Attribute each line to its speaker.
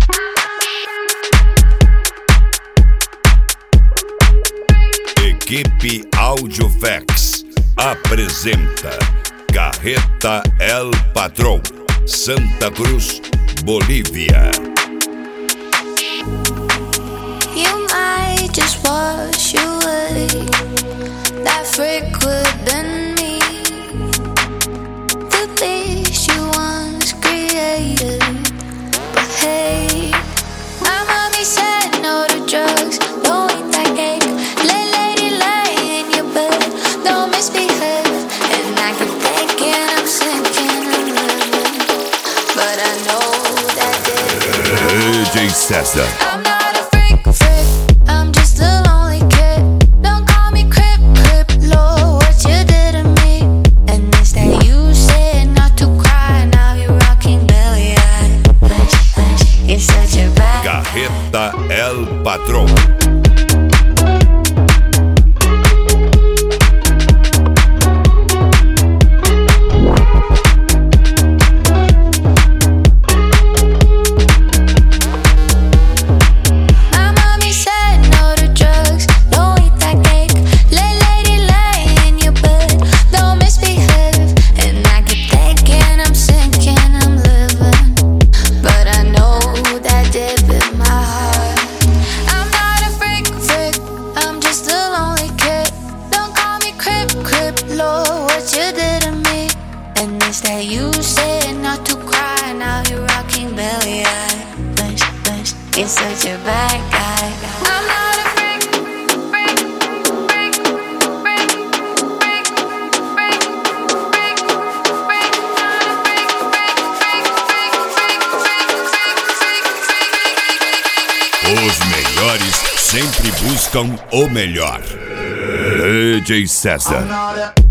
Speaker 1: Equipe Audiovex apresenta Carreta El Patrón, Santa Cruz, Bolívia.
Speaker 2: You might just wash away that freak within me, the beast you once created. But hey, my mommy said no to drugs, don't eat that cake, lay in your bed, don't misbehave. And I keep thinking I'm sinking and living, but I know that
Speaker 1: DJ César.
Speaker 2: I'm not a freak, I'm just a lonely kid. Don't call me crip, Lord, what you did to me. And it's that you said not to cry, now you're rocking belly high. You're such a bad
Speaker 1: Carreta El Patrón. Lord, what you did to me. And it's that you said not to cry, now you're rocking belly high. You're such a bad guy. I'm not a freak. Os melhores sempre buscam o melhor. DJ César.